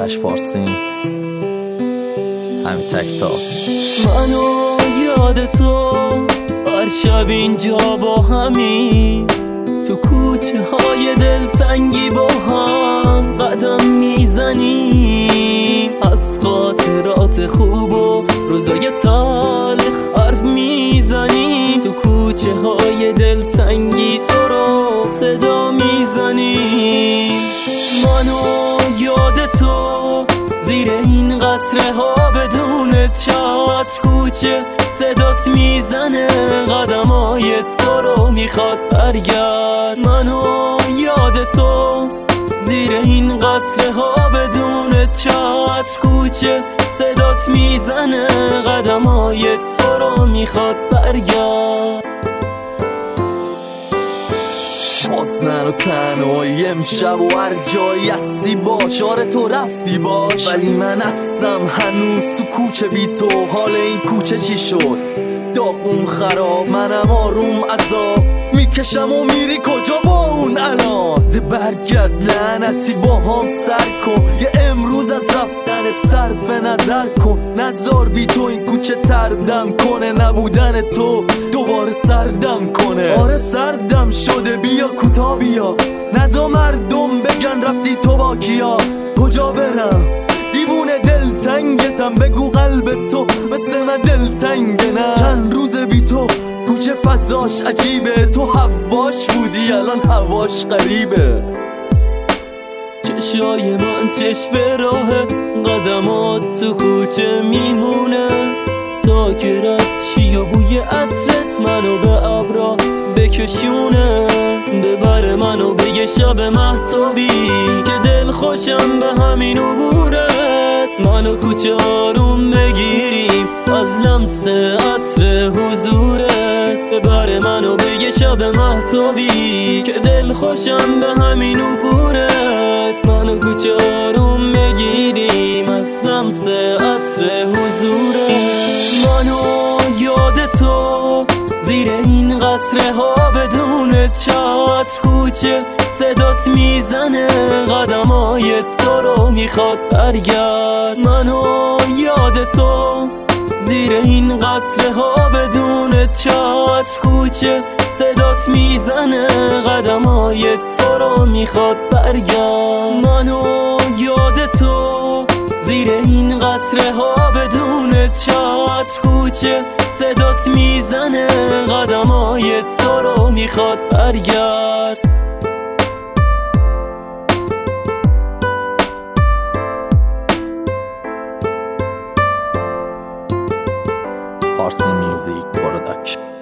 آرش پارسین، همین تکتاست. منو یاد تو هر شب اینجا با همین تو کوچه های دلتنگی با هم قدم میزنیم، از خاطرات خوب و روزای تلخ حرف میزنیم، تو کوچه های دلتنگی تو رو صدا میزنیم. منو یاد تو زیر این قطره ها بدون چتر کوچه صدات میزنه، قدمای تو رو میخواد برگرد. منو یاد تو زیر این قطره ها بدون چتر کوچه صدات میزنه، قدمای تو رو میخواد برگرد. باز منو تنهایی امشب و هر جایی هستی باش، آره تو رفتی باش، ولی من هستم هنوز تو کوچه بی تو. حال این کوچه چی شد؟ داغون خراب، منم آروم عذاب میکشم و میری کجا با اون الان؟ ده برگرد لعنتی با هم سر کن، یه امروز از رفتنت صرف نظر کن. نزار بی تو این کوچه تردم کنه، نبودن تو دوباره سردم کنه. آره سردم شده، بیا کوتا بیا، نزا مردم بگن رفتی تو با کیا. کجا برم دیوونه دلتنگتم، بگو قلب تو مثل من دلتنگه. نه چند روز بی تو کوچه فضاش عجیبه، تو هواش بودی الان هواش غریبه. چشای من چشم به راه قدمات تو کوچه میمونه، تا که رچی و بوی عطرت منو به ابرا بکشونه، ببره منو به یه شب مهتابی که دل خوشم به همین عبورت. منو کوچه آروم بگیریم از لمس عطر حضورت، ببره منو به یه شب مهتابی که دل خوشم به همین عبورت. منو کوچه آروم بگیریم از لمس عطر حضورت. منو یاد تو زیر این قطره ها بدون چتر کوچه صدات میزنه، قدمای تو رو میخواد برگرد. منو یاد تو زیر این قطره ها بدون چتر کوچه صدات میزنه، قدمای تو رو میخواد برگرد. منو یاد تو زیر این قطره ها بدون چتر کوچه صدات میزنه، قدمای تو رو میخواد برگرد. پارسین میوزیک پروداکشن.